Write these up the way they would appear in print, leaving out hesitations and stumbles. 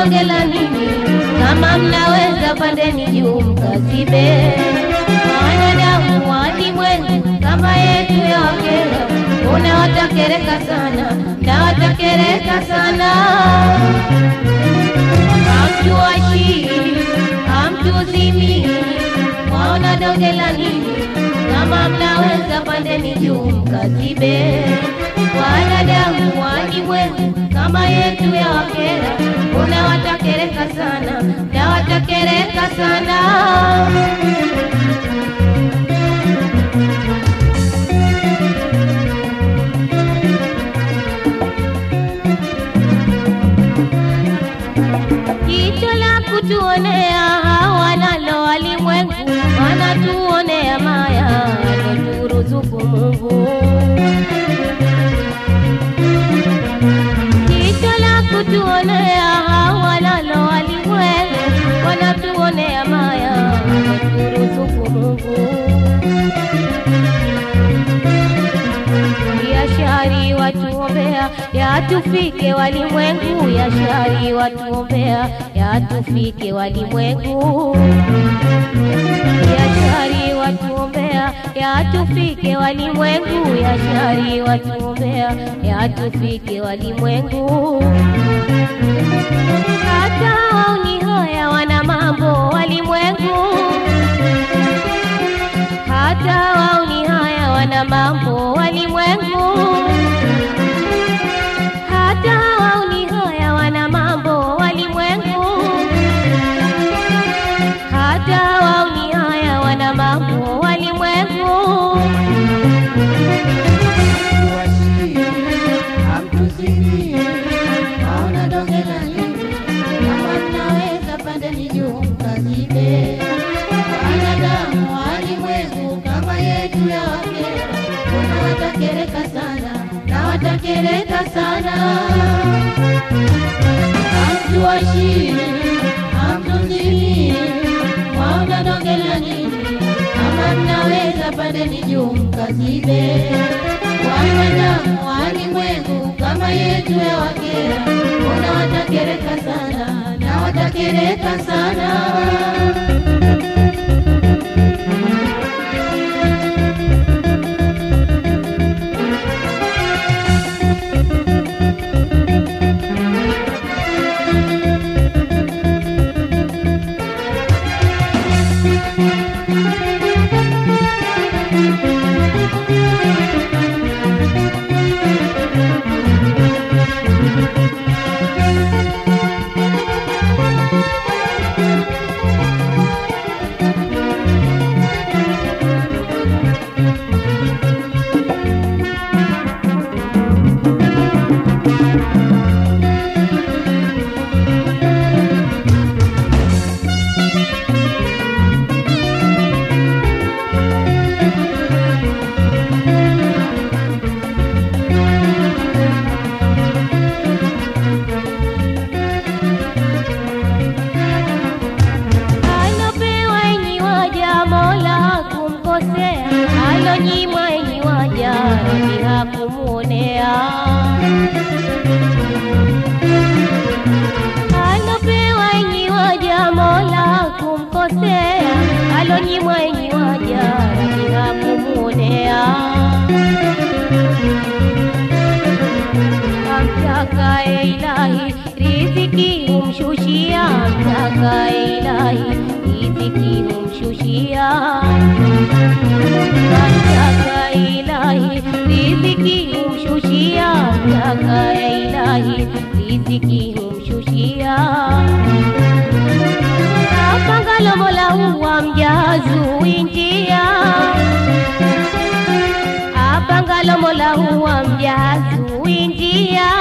donge la nini? Kama mnaweza pandeni juu mkazibe. Wanadamu walimwengu kama yetu ya Wakenya, unawatakereka sana, na watakereka sana. Hamtuashi, hamtuzimi, waona donge la nini? Kama mnaweza pandeni juu mkazibe. Wanadamu walimwengu kama yetu ya Wakenya, unawatakereka sana, na watakereka sana. Jicho la kutuonea hawanalo walimwengu, wanatuonea maya aloturuzuku Mungu. Jicho la kutuonea hawanalo walimwengu, wanatuonea maya aloturuzuku Mungu. Yashari watuombea yatufike walimwengu, yashari watuombea yatufike walimwengu. Yashari watuombea yatufike walimwengu, yashari watuombea yatufike walimwengu. Hata wao ni haya wana mambo walimwengu, hata wao ni haya wana mambo walimwengu, hata wao ni haya wana mambo walimwengu, hata wao ni haya wana mambo walimwengu. Hamtuzidi, waona donge la nini? Kama mnaweza pandeni juu mkazibe. Wanadamu walimwengu kama yetu ya Wakenya, unawatakereka sana, na watakereka sana. Hamtuashi, hamtuzidi, waona donge la nini? Kama mnaweza pandeni juu mkazibe. Wanadamu walimwengu kama yetu ya Wakenya, unawatakereka sana, na watakereka sana. Alonyimwa enyi waja ni hakumuonea, alopewa enyi waja Mola kumkosea, alonyimwa enyi waja ni hakumuonea. Amtakaye Ilahi riziki humshushia, amtakaye Ilahi riziki humshushia. Amtakaye Ilahi riziki humshushia, amtakaye Ilahi riziki humshushia. Apangalo Mola huwa mjazuwi njia, apangalo Mola huwa mjazuwi njia,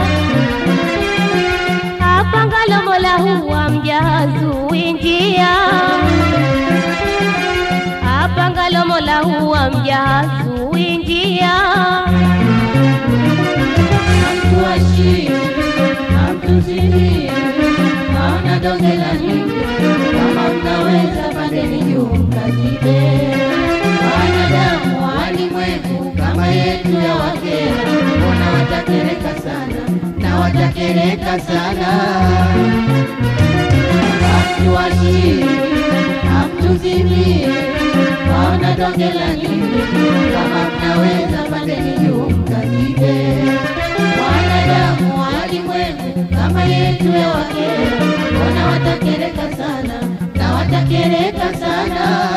apangalo Mola huwa mjazuwi njia, apangalo Mola huwa mjazuwi njia. Hamtuashi, hamtuzidi, waona donge la nini? Kama mnaweza pandeni juu mkazibe. Wanadamu walimwengu kama yetu ya Wakenya, unawatakereka sana, na watakereka sana. hamtuachi, hamtuzimie, waona donge la nini? Kama mnaweza pandeni juu mkazibe. Wanadamu walimwengu kama yetu ya wakera, mbona watakereka sana na watakereka sana.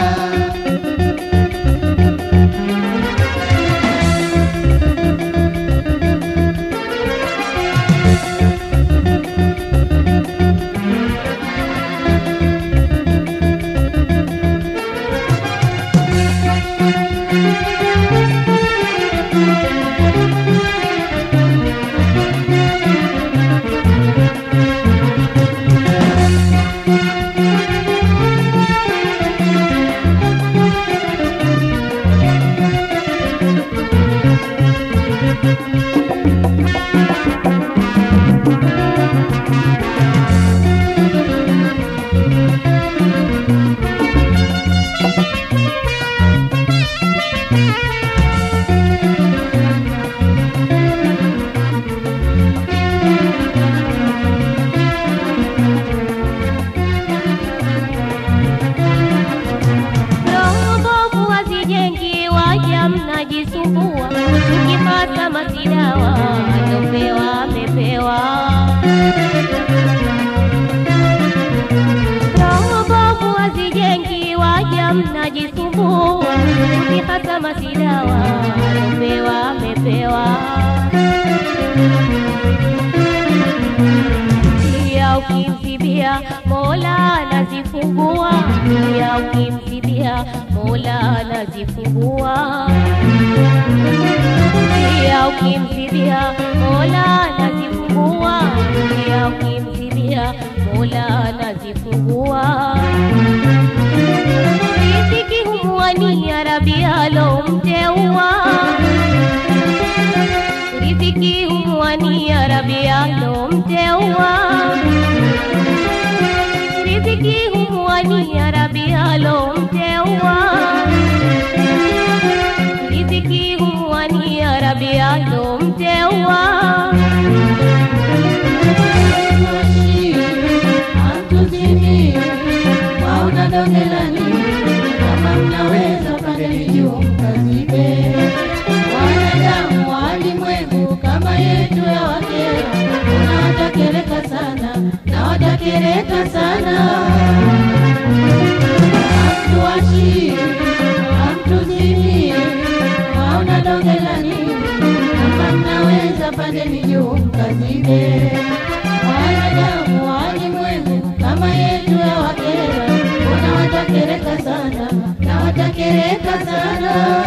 Mnajisumbua tukipata masidawa alopewa amepewa. Roho bovu hazijengi, waja mnajisumbua tukipata masidawa alopewa amepewa. Ya ukimsibia Mola anazifungua, ya ukimsibia Mola anazifungua. Ya ukimsibia Mola anazifungua, ya ukimsibia Mola anazifungua. Riziki humuania Rabi alomteua, riziki humuania Rabi alomteua, riziki humuania Rabi alomteua, riziki humuania Rabi alomteua. Hamtuzimie, waona donge la nini? Kama mnaweza pandeni juu mkazibe. Wanadamu walimwengu kama yetu ya wakera, mbona watakereka sana na watakereka sana. Hamtuachi, hamtuzimie, waona donge la nini? Kama mnaweza pandeni juu mkazibe. Wanadamu walimwengu kama yetu ya wakera, mbona watakereka sana na watakereka sana.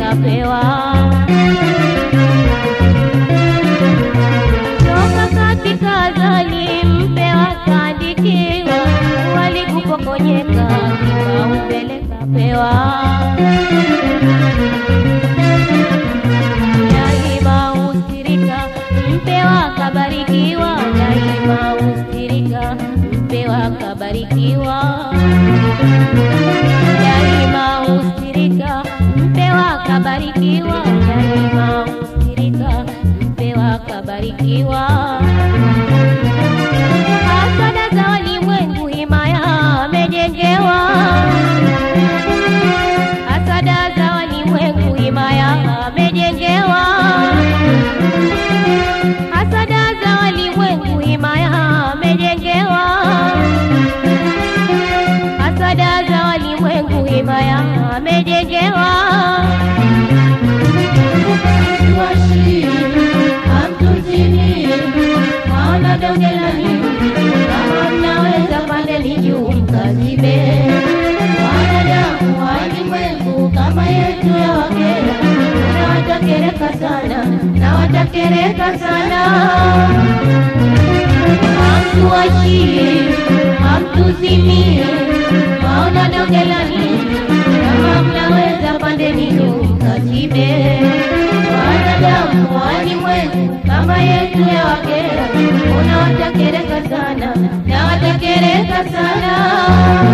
kapewa. Toka katika zali mpewa kaandikiwa, walikupokonyeka kipaumbele kapewa. Daima ustirika mpewa kabarikiwa, daima ustirika mpewa kabarikiwa. Daima ustirika mpewa kabarikiwa, daima ustirika mpewa kabarikiwa. Hasada za walimwengu himaya amejengewa, hasada za walimwengu himaya amejengewa, hasada za walimwengu himaya amejengewa, hasada za walimwengu himaya amejengewa. Tuashi hamtuzini, maona dongelani, kama mnaweza pandeni juu mkazibe. Wanadamu walimwengu kama yetu ya Wakenya, na watakereka sana, na watakereka sana. Hamtuashi hamtuzini, maona dongelani, kama mnaweza pandeni juu mkazibe. Wanadamu walimwengu kama yetu ya Wakenya, una watakereka sana, na watakereka sana.